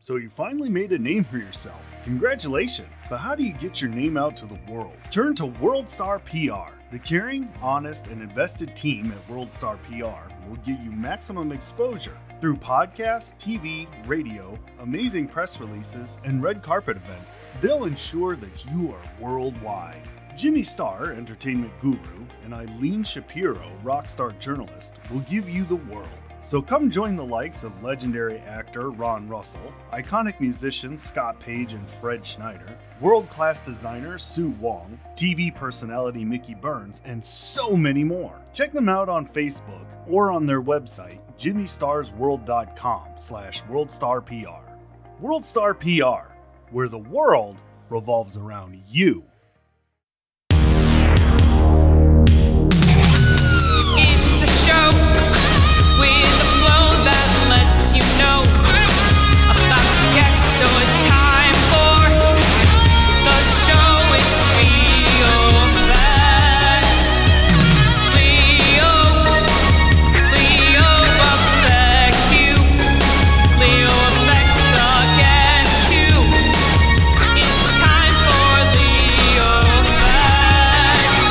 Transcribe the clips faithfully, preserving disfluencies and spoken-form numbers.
So you finally made a name for yourself. Congratulations! But how do you get your name out to the world? Turn to WorldStar P R. The caring, honest, and invested team at WorldStar P R will give you maximum exposure through podcasts, T V, radio, amazing press releases, and red carpet events. They'll ensure that you are worldwide. Jimmy Starr, entertainment guru, and Eileen Shapiro, rockstar journalist, will give you the world. So come join the likes of legendary actor Ron Russell, iconic musicians Scott Page and Fred Schneider, world-class designer Sue Wong, T V personality Mickey Burns, and so many more. Check them out on Facebook or on their website, jimmy stars world dot com slash worldstarpr. WorldStar P R, where the world revolves around you. It's the show with a flow that lets you know about the guest. Oh, it's time for the show with Leo Effects. Leo, Leo affects you. Leo affects the guest too. It's time for Leo Effects.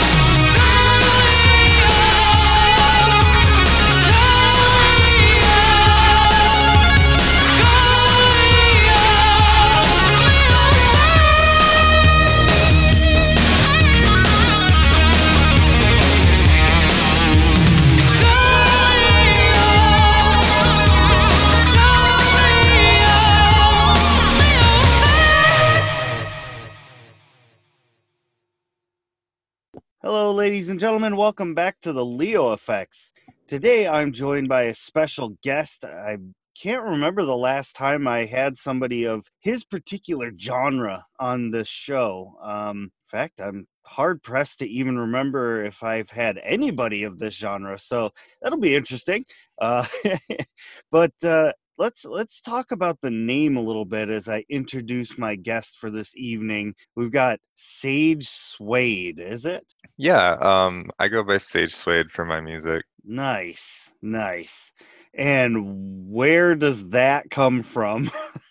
Hello, ladies and gentlemen. Welcome back to the Leo Effects. Today, I'm joined by a special guest. I can't remember the last time I had somebody of his particular genre on this show. Um, in fact, I'm hard pressed to even remember if I've had anybody of this genre. So that'll be interesting. Uh, but uh, let's let's talk about the name a little bit as I introduce my guest for this evening. We've got Sage Suede. Is it? Yeah, um, I go by Sage Suede for my music. Nice, nice. And where does that come from?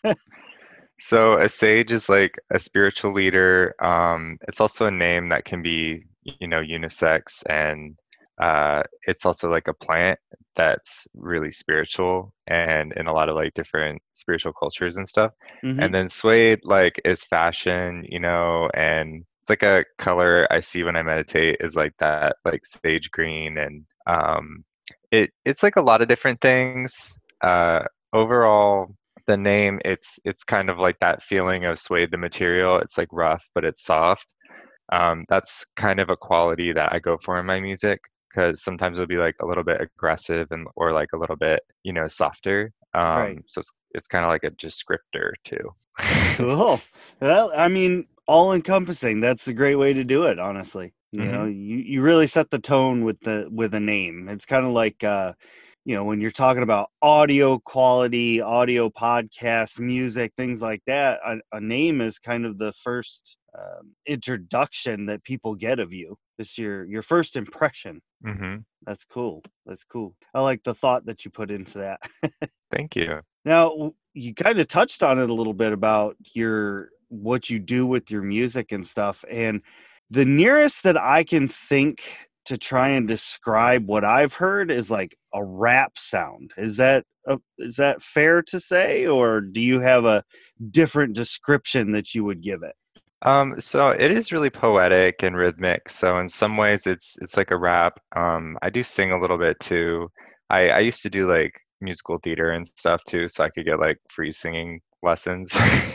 So a sage is like a spiritual leader. Um, it's also a name that can be, you know, unisex, and uh, it's also like a plant that's really spiritual and in a lot of like different spiritual cultures and stuff. hmm And then suede like is fashion, you know, and it's like a color I see when I meditate is like that, like sage green, and um, it it's like a lot of different things. Uh, overall, the name it's it's kind of like that feeling of suede, the material. It's like rough, but it's soft. Um, that's kind of a quality that I go for in my music because sometimes it'll be like a little bit aggressive and or like a little bit, you know, softer. Right. Um, so it's it's kind of like a descriptor too. Cool. Well, I mean, all encompassing. That's a great way to do it, honestly. You know, hmm you, you really set the tone with the with a name. It's kind of like uh, you know, when you're talking about audio quality, audio podcast, music, things like that, a, a name is kind of the first um, introduction that people get of you. It's your your first impression. hmm That's cool. That's cool. I like the thought that you put into that. Thank you. Now, w- you kind of touched on it a little bit about your what you do with your music and stuff. And the nearest that I can think to try and describe what I've heard is like a rap sound. Is that a, is that fair to say, or do you have a different description that you would give it? Um, so it is really poetic and rhythmic. So in some ways, it's it's like a rap. Um, I do sing a little bit too. I I used to do like musical theater and stuff too, so I could get like free singing lessons.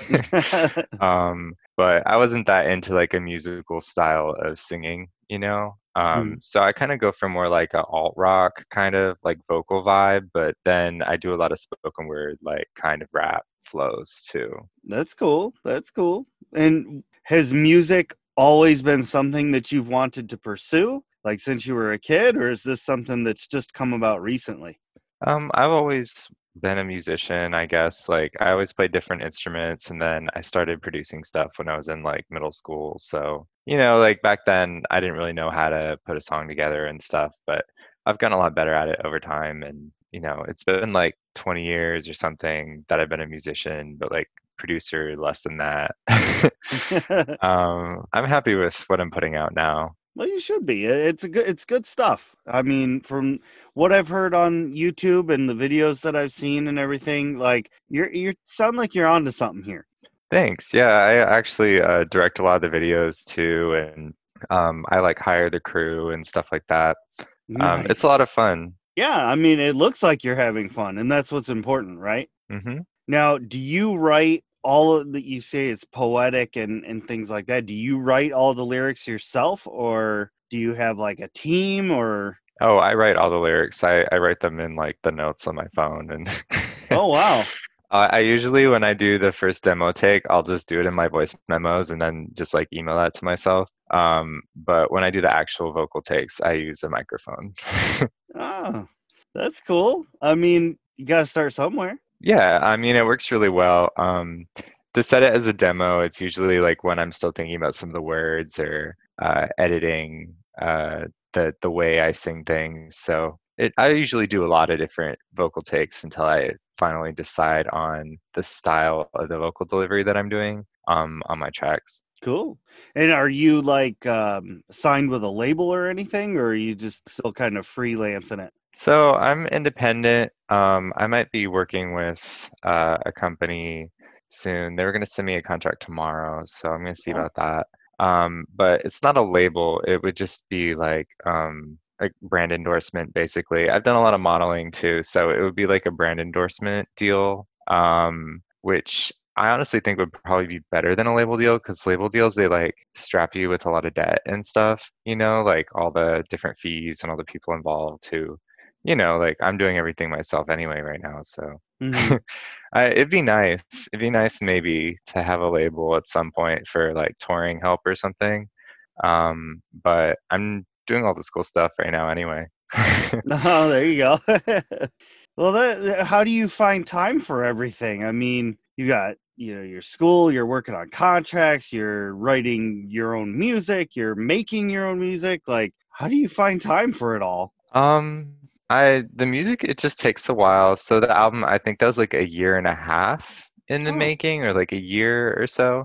Um, but I wasn't that into like a musical style of singing, you know. Um, Hmm, so I kind of go for more like a alt rock kind of like vocal vibe, but then I do a lot of spoken word, like kind of rap flows too. that's cool. That's cool. And has music always been something that you've wanted to pursue, like since you were a kid, or is this something that's just come about recently? Um, I've always been a musician, I guess. Like I always played different instruments, and then I started producing stuff when I was in like middle school. So, you know, like back then I didn't really know how to put a song together and stuff, but I've gotten a lot better at it over time, and you know, it's been like twenty years or something that I've been a musician, but like producer less than that. um, I'm happy with what I'm putting out now. Well, you should be. It's a good. It's good stuff. I mean, from what I've heard on YouTube and the videos that I've seen and everything, like you're you sound like you're onto something here. Thanks. Yeah, I actually uh, direct a lot of the videos too, and um, I like hire the crew and stuff like that. Um, it's a Nice. lot of fun. Yeah, I mean, it looks like you're having fun, and that's what's important, right? hmm Now, do you write all of that you say it's poetic and and things like that? Do you write all the lyrics yourself, or do you have like a team, or? Oh, I write all the lyrics. I, I write them in like the notes on my phone, and Oh, wow. I, I usually when I do the first demo take, I'll just do it in my voice memos and then just like email that to myself. Um, but when I do the actual vocal takes, I use a microphone. Oh, that's cool. I mean, you got to start somewhere. Yeah, I mean, it works really well. Um, to set it as a demo, it's usually like when I'm still thinking about some of the words or uh, editing uh, the the way I sing things. So it, I usually do a lot of different vocal takes until I finally decide on the style of the vocal delivery that I'm doing um, on my tracks. Cool. And are you like um, signed with a label or anything, or are you just still kind of freelancing it? So I'm independent. Um, I might be working with uh, a company soon. They were going to send me a contract tomorrow, so I'm going to see Oh, about that. Um, but it's not a label. It would just be like um, a brand endorsement, basically. I've done a lot of modeling too, so it would be like a brand endorsement deal, um, which I honestly think would probably be better than a label deal because label deals, they like strap you with a lot of debt and stuff, you know, like all the different fees and all the people involved who you know, like I'm doing everything myself anyway right now, so hmm. I, it'd be nice. It'd be nice maybe to have a label at some point for like touring help or something. Um, but I'm doing all the school stuff right now anyway. Oh, there you go. Well, that, that- how do you find time for everything? I mean, you got, you know, your school, you're working on contracts, you're writing your own music, you're making your own music. Like, how do you find time for it all? Um, I the music it just takes a while. So the album, I think that was like a year and a half in the Oh, making, or like a year or so.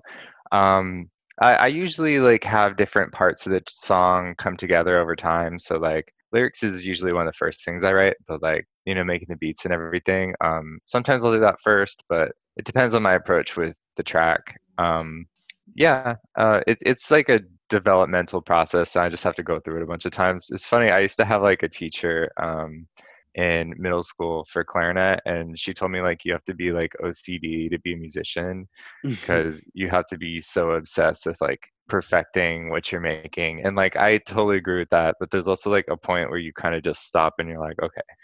Um, I, I usually like have different parts of the song come together over time. So like lyrics is usually one of the first things I write, but like, you know, making the beats and everything. Um, sometimes I'll do that first, but it depends on my approach with the track. Um, yeah, uh, it, it's like a developmental process. And I just have to go through it a bunch of times. It's funny. I used to have like a teacher um, in middle school for clarinet, and she told me like you have to be like O C D to be a musician because you have to be so obsessed with like perfecting what you're making. And like I totally agree with that. But there's also like a point where you kind of just stop and you're like,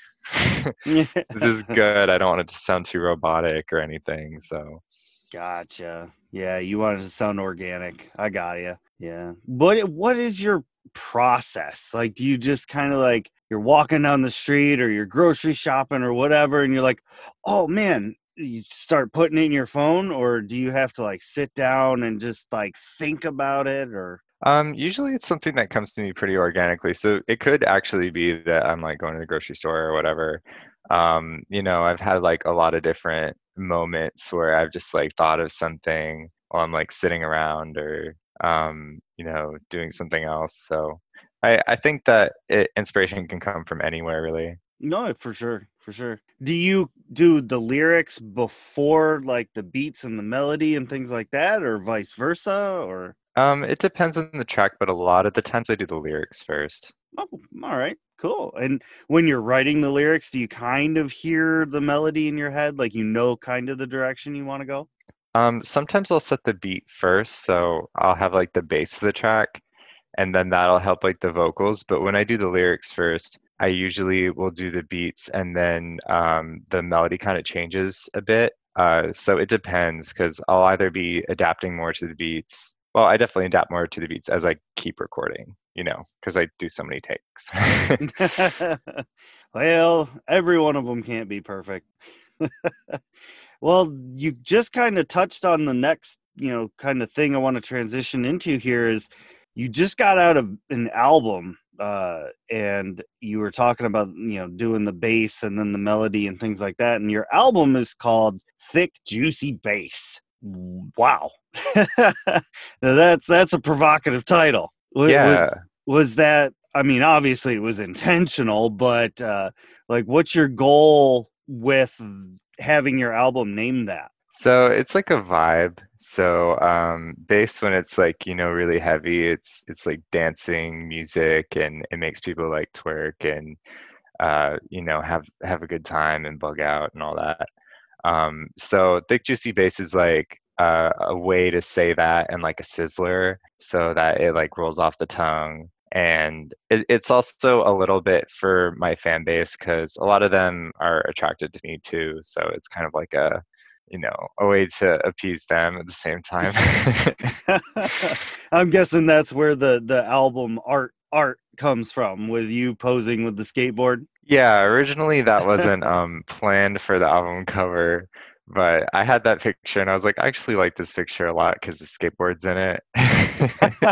okay, this is good. I don't want it to sound too robotic or anything. So. Gotcha. Yeah, you want it to sound organic. I got you. Yeah. What what is your process? Like, do you just kind of like you're walking down the street or you're grocery shopping or whatever, and you're like, oh man, you start putting it in your phone, or do you have to like sit down and just like think about it, or? Um, usually it's something that comes to me pretty organically. So it could actually be that I'm like going to the grocery store or whatever. Um, you know, I've had like a lot of different moments where I've just like thought of something while I'm like sitting around or um, you know, doing something else. So I I think that it, inspiration can come from anywhere really. No, for sure, for sure. Do you do the lyrics before like the beats and the melody and things like that, or vice versa, or? Um, it depends on the track, but a lot of the times I do the lyrics first. Oh, all right, cool. And when you're writing the lyrics, do you kind of hear the melody in your head, like you know kind of the direction you want to go? Um, sometimes I'll set the beat first, so I'll have like the bass of the track, and then that'll help like the vocals. But when I do the lyrics first, I usually will do the beats, and then um, the melody kind of changes a bit. Uh, so it depends because I'll either be adapting more to the beats. Well, I definitely adapt more to the beats as I keep recording, you know, because I do so many takes. Well, every one of them can't be perfect. Well, you just kind of touched on the next, you know, kind of thing I want to transition into here is you just got out of an album uh, and you were talking about, you know, doing the bass and then the melody and things like that. And your album is called Thick Juicy Bass. Wow. Now that's that's a provocative title. Wa- Was Yeah. was that? I mean, obviously it was intentional, but uh, like, what's your goal with having your album named that? So it's like a vibe. So um bass when it's like, you know, really heavy, it's it's like dancing music and it makes people like twerk and uh, you know, have have a good time and bug out and all that. Um, so thick juicy bass is like uh, a way to say that and like a sizzler so that it like rolls off the tongue. And it, it's also a little bit for my fan base because a lot of them are attracted to me too. So it's kind of like a, you know, a way to appease them at the same time. I'm guessing that's where the the album art art comes from, with you posing with the skateboard. Yeah, originally that wasn't um planned for the album cover, but I had that picture and I was like, I actually like this picture a lot because the skateboard's in it.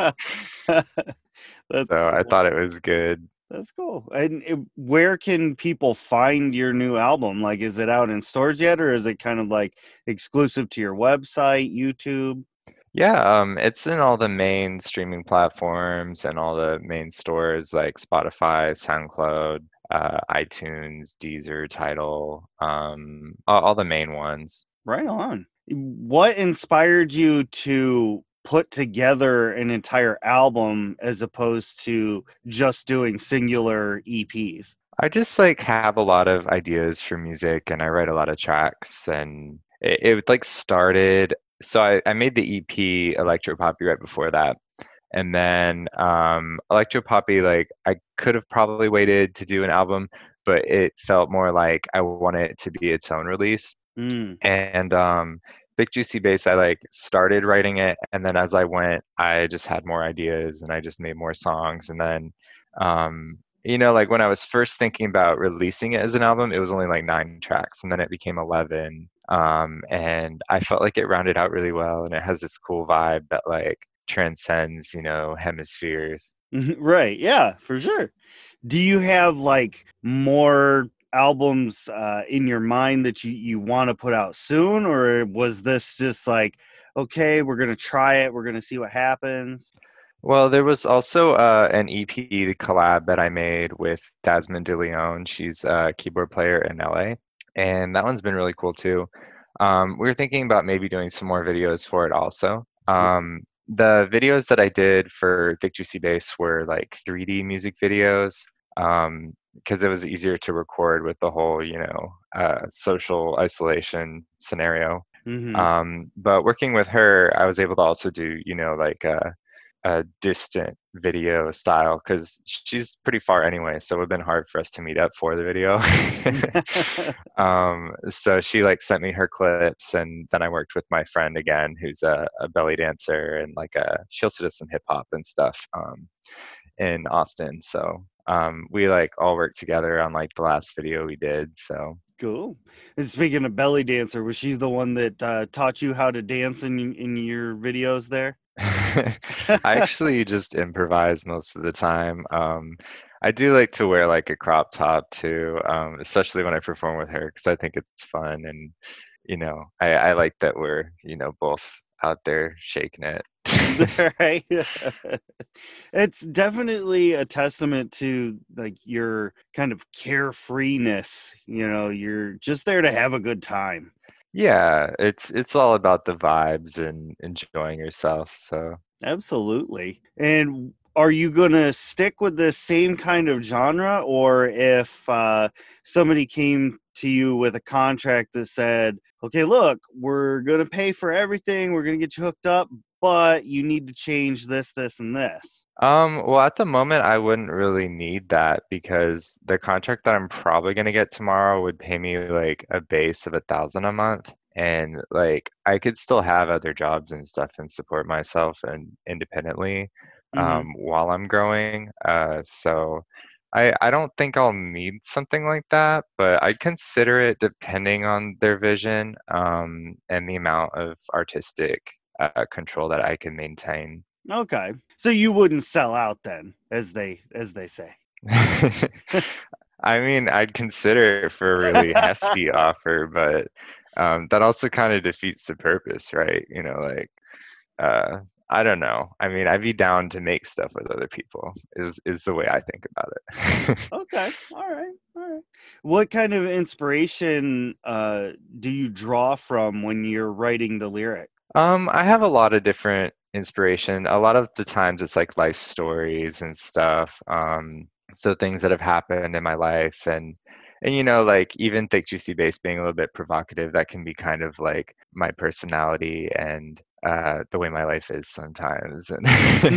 That's So I cool. thought it was good. That's cool. And it, where can people find your new album? Like, is it out in stores yet, or is it kind of like exclusive to your website, YouTube? Yeah, um, it's in all the main streaming platforms and all the main stores like Spotify, SoundCloud, uh, iTunes, Deezer, Tidal, um, all, all the main ones. Right on. What inspired you to put together an entire album as opposed to just doing singular E Ps? I just like have a lot of ideas for music and I write a lot of tracks and it, it like started so I, I made the E P Electro Poppy right before that. And then um Electro Poppy, like I could have probably waited to do an album, but it felt more like I wanted it to be its own release. Mm. And um Big Juicy Bass, I like started writing it and then as I went, I just had more ideas and I just made more songs and then um you know, like when I was first thinking about releasing it as an album, it was only like nine tracks and then it became eleven. Um and I felt like it rounded out really well and it has this cool vibe that like transcends, you know, hemispheres. Right. Yeah, for sure. Do you have like more albums uh, in your mind that you, you want to put out soon? Or was this just like, okay, we're going to try it, we're going to see what happens? Well, there was also uh, an E P collab that I made with Dasmond DeLeon. She's a keyboard player in L A, and that one's been really cool too. Um, we were thinking about maybe doing some more videos for it also. Cool. Um, the videos that I did for Thick Juicy Bass were like three D music videos um, because it was easier to record with the whole, you know, uh, social isolation scenario. Hmm. Um, but working with her, I was able to also do, you know, like uh, a distant video style because she's pretty far anyway, so it would have been hard for us to meet up for the video. um, so she like sent me her clips, and then I worked with my friend again, who's a, a belly dancer and like a she also does some hip hop and stuff um, in Austin. So um, we like all worked together on like the last video we did. So Cool. And speaking of belly dancer, was she the one that uh, taught you how to dance in in your videos there? I actually just improvise most of the time. Um, I do like to wear like a crop top too, um, especially when I perform with her because I think it's fun and you know I, I like that we're you know both out there shaking it. Right. It's definitely a testament to like your kind of carefreeness. You know, you're just there to have a good time. Yeah, it's it's all about the vibes and enjoying yourself. So. Absolutely. And are you going to stick with the same kind of genre, or if uh, somebody came to you with a contract that said, okay, look, we're going to pay for everything, we're going to get you hooked up, but you need to change this, this, and this? Um, well, at the moment, I wouldn't really need that because the contract that I'm probably gonna get tomorrow would pay me like a base of a thousand a month, and like I could still have other jobs and stuff and support myself and independently Hmm. um, while I'm growing. Uh, so I I don't think I'll need something like that, but I'd consider it depending on their vision um, and the amount of artistic uh, control that I can maintain. Okay. So you wouldn't sell out then, as they as they say. I mean, I'd consider it for a really hefty offer, but um, that also kind of defeats the purpose, right? You know, like uh, I don't know. I mean, I'd be down to make stuff with other people. Is is the way I think about it. Okay. All right. All right. What kind of inspiration uh, do you draw from when you're writing the lyric? Um, I have a lot of different inspiration. A lot of the times it's like life stories and stuff. Um, so things that have happened in my life and and you know, like even thick juicy bass being a little bit provocative, that can be kind of like my personality and uh the way my life is sometimes. And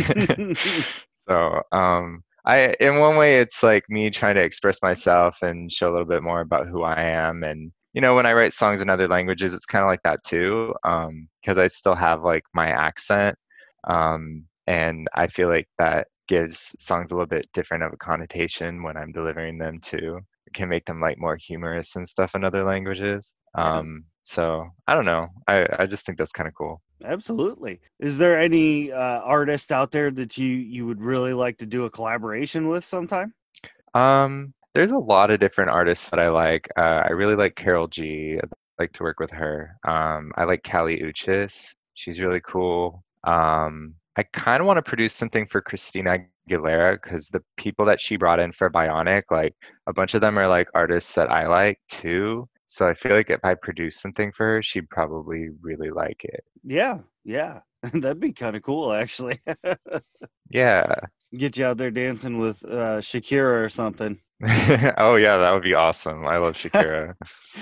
so um I in one way it's like me trying to express myself and show a little bit more about who I am. And you know, when I write songs in other languages, it's kind of like that too, um, because I still have like my accent, um, and I feel like that gives songs a little bit different of a connotation when I'm delivering them too. It can make them like more humorous and stuff in other languages. Yeah, Um, so I don't know. I I just think that's kind of cool. absolutely. Is there any uh, artist out there that you you would really like to do a collaboration with sometime? Um, there's a lot of different artists that I like. Uh, I really like Carol G. I'd like to work with her. Um, I like Kali Uchis. She's really cool. Um, I kind of want to produce something for Christina Aguilera because the people that she brought in for Bionic, like a bunch of them are like artists that I like too. So I feel like if I produce something for her, she'd probably really like it. Yeah, yeah, that'd be kind of cool, actually. Yeah. Get you out there dancing with uh, Shakira or something. Oh yeah, that would be awesome. I love Shakira.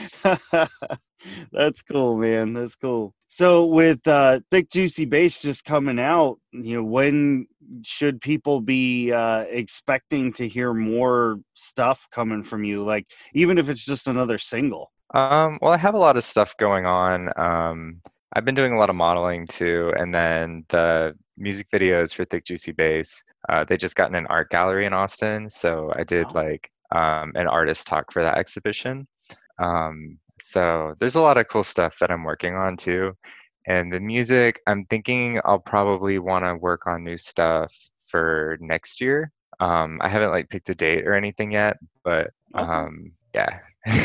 That's cool, man. That's cool. So with uh Thick Juicy Bass just coming out, you know, when should people be uh expecting to hear more stuff coming from you? Like even if it's just another single. Um, well, I have a lot of stuff going on. Um, I've been doing a lot of modeling too, and then the music videos for Thick Juicy Bass, uh, they just got in an art gallery in Austin, so I did Oh, like um, an artist talk for that exhibition. Um, so there's a lot of cool stuff that I'm working on too. And the music, I'm thinking I'll probably want to work on new stuff for next year. Um, I haven't like picked a date or anything yet, but okay. um, yeah.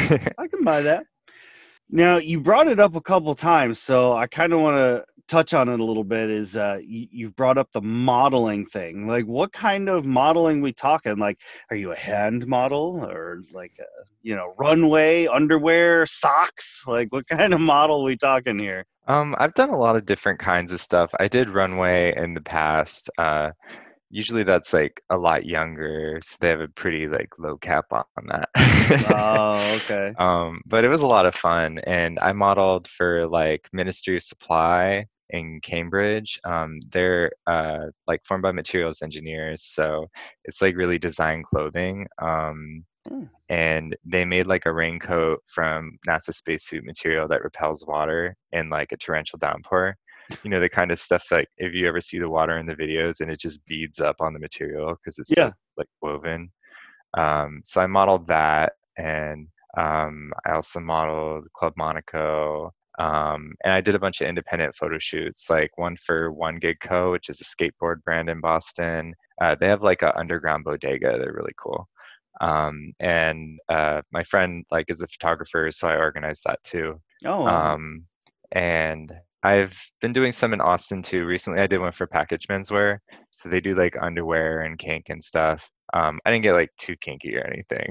I can buy that. Now, you brought it up a couple times, so I kind of want to touch on it a little bit. Is uh, you, you've brought up the modeling thing. Like, what kind of modeling we talking? Like, are you a hand model or like, a, you know, runway, underwear, socks? Like, what kind of model we talking here? Um, I've done a lot of different kinds of stuff. I did runway in the past. Uh, usually that's like a lot younger, so they have a pretty like low cap on that. Oh, okay. Um, but it was a lot of fun, and I modeled for like Ministry of Supply in Cambridge. Um, they're uh, like formed by materials engineers, so it's like really design clothing. Um, Hmm. and they made like a raincoat from NASA spacesuit material that repels water in like a torrential downpour. You know, the kind of stuff like if you ever see the water in the videos and it just beads up on the material because it's so Yeah. like woven. Um, so I modeled that, and um, I also modeled Club Monaco. Um, and I did a bunch of independent photo shoots, like one for One Gig Co., which is a skateboard brand in Boston. Uh, they have like a underground bodega. They're really cool. Um, and uh, my friend like is a photographer, so I organized that too. Oh, wow. Um, and I've been doing some in Austin too. Recently, I did one for Package Menswear, so they do like underwear and kink and stuff. Um, I didn't get like too kinky or anything.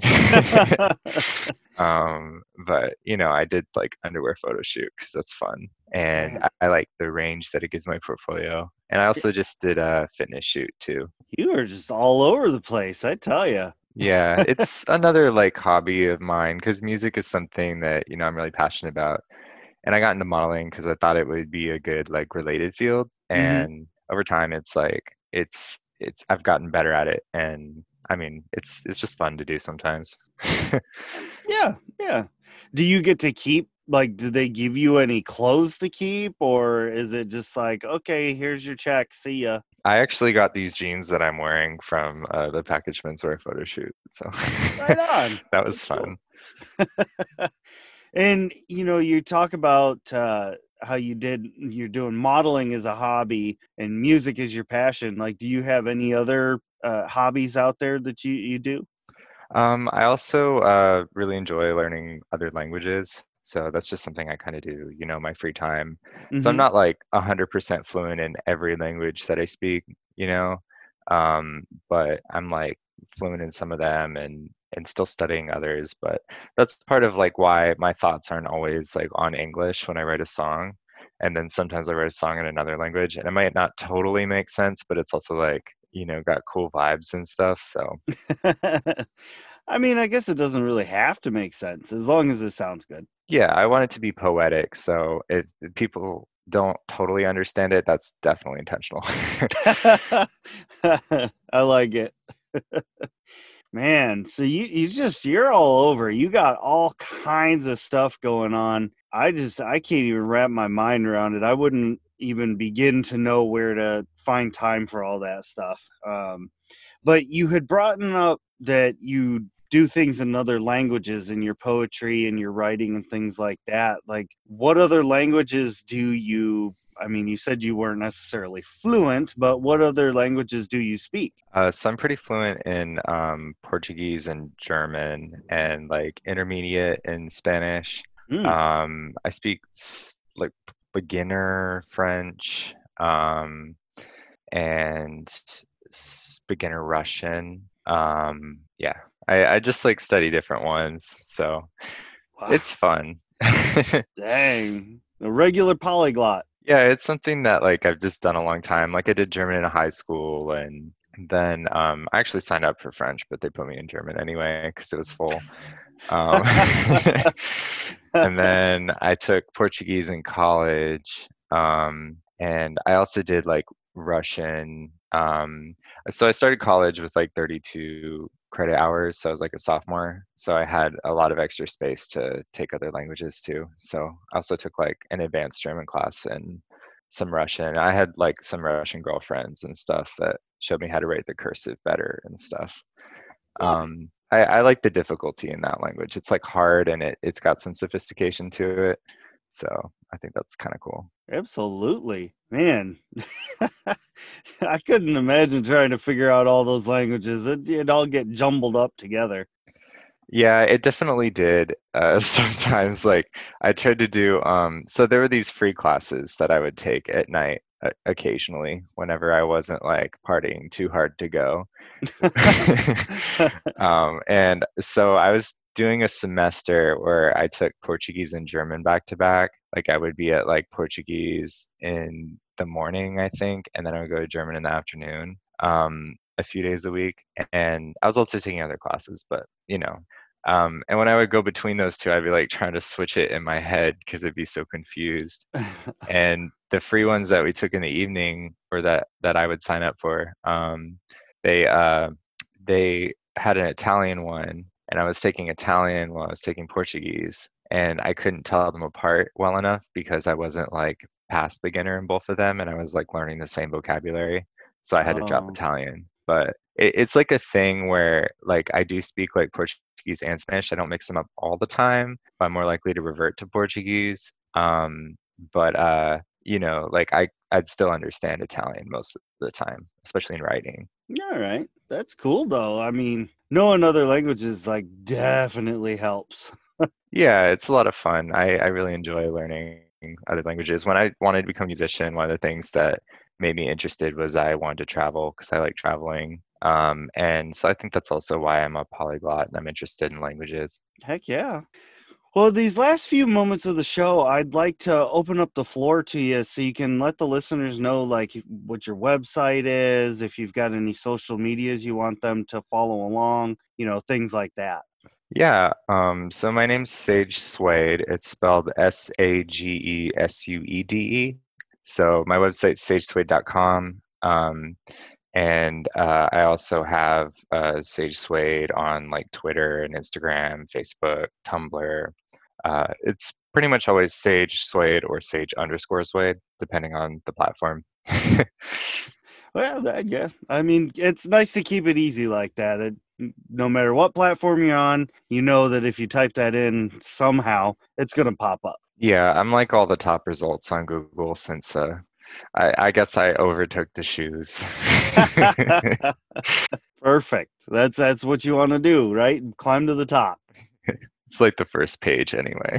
Um, but you know, I did like underwear photo shoot because that's fun, and Man, I, I like the range that it gives my portfolio. And I also just did a fitness shoot too. you are just all over the place, I tell you. Yeah, it's another like hobby of mine because music is something that, you know, I'm really passionate about. And I got into modeling because I thought it would be a good like related field. Hmm. And over time it's like it's it's I've gotten better at it. And I mean, it's it's just fun to do sometimes. Yeah, yeah. Do you get to keep like do they give you any clothes to keep or is it just like, okay, here's your check, see ya? I actually got these jeans that I'm wearing from uh, the Package Menswear photo shoot. So Right on. that was That's cool. fun. And you know, you talk about uh how you did you're doing modeling as a hobby and music is your passion. Like, do you have any other uh, hobbies out there that you you do? Um, I also uh, really enjoy learning other languages. So that's just something I kind of do, you know, my free time. So I'm Mm-hmm. not like one hundred percent fluent in every language that I speak, you know, um, but I'm like fluent in some of them and and still studying others. But that's part of like why my thoughts aren't always like on English when I write a song. And then sometimes I write a song in another language, and it might not totally make sense, but it's also like, you know, got cool vibes and stuff. So. I mean, I guess it doesn't really have to make sense as long as it sounds good. Yeah, I want it to be poetic, so if if people don't totally understand it, that's definitely intentional. I like it. Man, so you you just you're all over. You got all kinds of stuff going on. I just I can't even wrap my mind around it. I wouldn't even begin to know where to find time for all that stuff. Um, but you had brought up that you do things in other languages in your poetry and your writing and things like that. Like, what other languages do you? I mean, you said you weren't necessarily fluent, but what other languages do you speak? Uh, so I'm pretty fluent in um, Portuguese and German and like intermediate in Spanish. Hmm. Um, I speak s- like beginner French um, and s- beginner Russian. Um, yeah, I, I just like study different ones, so Wow. it's fun. Dang. A regular polyglot. Yeah, it's something that like I've just done a long time. Like I did German in high school, and then um, I actually signed up for French, but they put me in German anyway because it was full. Um, and then I took Portuguese in college, um, and I also did like Russian. Um, so I started college with like thirty-two credit hours, so I was like a sophomore. So I had a lot of extra space to take other languages too. So I also took like an advanced German class and some Russian. I had like some Russian girlfriends and stuff that showed me how to write the cursive better and stuff. Nice. Um, I, I like the difficulty in that language. It's like hard and it, it's got some sophistication to it. So I think that's kind of cool. Absolutely. Man, I couldn't imagine trying to figure out all those languages. It, it'd all get jumbled up together. Yeah, it definitely did. Uh, sometimes, like I tried to do, um, so there were these free classes that I would take at night uh, occasionally whenever I wasn't like partying too hard to go. Um, and so I was doing a semester where I took Portuguese and German back to back. Like I would be at like Portuguese in the morning, I think, and then I would go to German in the afternoon, um, a few days a week. And I was also taking other classes, but you know, um, and when I would go between those two, I'd be like trying to switch it in my head because I'd be so confused. And the free ones that we took in the evening, or that that I would sign up for, um, they uh, they had an Italian one, and I was taking Italian while I was taking Portuguese, and I couldn't tell them apart well enough because I wasn't like past beginner in both of them, and I was like learning the same vocabulary, so I had to drop Oh, Italian. But it, it's like a thing where like I do speak like Portuguese and Spanish. I don't mix them up all the time, but I'm more likely to revert to Portuguese. Um, but uh, you know, like I I'd still understand Italian most of the time, especially in writing. all right. That's cool, though. I mean, knowing other languages like definitely helps. Yeah, it's a lot of fun. I, I really enjoy learning other languages. When I wanted to become a musician, one of the things that made me interested was I wanted to travel because I like traveling. Um, and so I think that's also why I'm a polyglot and I'm interested in languages. Heck yeah. Well, these last few moments of the show, I'd like to open up the floor to you so you can let the listeners know, like, what your website is, if you've got any social medias you want them to follow along, you know, things like that. Yeah, um, so my name's Sage Suede. It's spelled S A G E S U E D E. So my website's sage suede dot com. Um, and uh, I also have uh, Sage Suede on like Twitter and Instagram, Facebook, Tumblr. Uh, it's pretty much always Sage Suede or Sage underscore Suede, depending on the platform. Well, that, yeah, I mean, it's nice to keep it easy like that. It, no matter what platform you're on, you know that if you type that in somehow, it's going to pop up. Yeah, I'm like all the top results on Google since uh, I, I guess I overtook the shoes. Perfect. That's that's what you want to do, right? Climb to the top. It's like the first page anyway.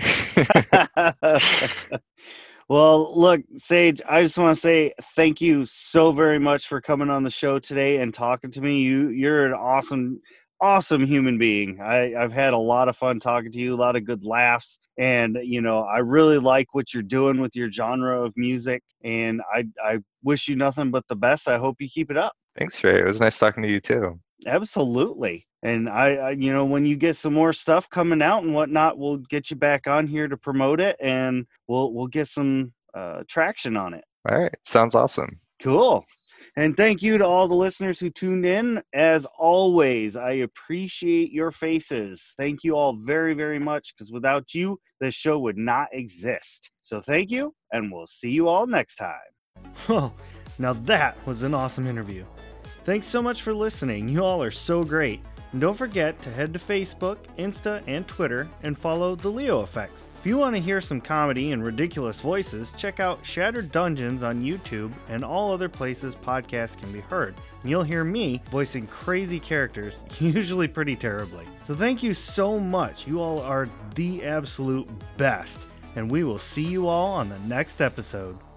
Well, look, Sage, I just want to say thank you so very much for coming on the show today and talking to me. You you're an awesome awesome human being. I I've had a lot of fun talking to you, a lot of good laughs, and you know, I really like what you're doing with your genre of music, and I I wish you nothing but the best. I hope you keep it up. Thanks, Ray. It was nice talking to you too. Absolutely. And I, I, you know, when you get some more stuff coming out and whatnot, we'll get you back on here to promote it, and we'll we'll get some uh, traction on it. All right. Sounds awesome. Cool. And thank you to all the listeners who tuned in. As always, I appreciate your faces. Thank you all very, very much, because without you, this show would not exist. So thank you, and we'll see you all next time. Oh, now that was an awesome interview. Thanks so much for listening. You all are so great. And don't forget to head to Facebook, Insta, and Twitter and follow The Leo Effects. If you want to hear some comedy and ridiculous voices, check out Shattered Dungeons on YouTube and all other places podcasts can be heard. And you'll hear me voicing crazy characters, usually pretty terribly. So thank you so much. You all are the absolute best. And we will see you all on the next episode.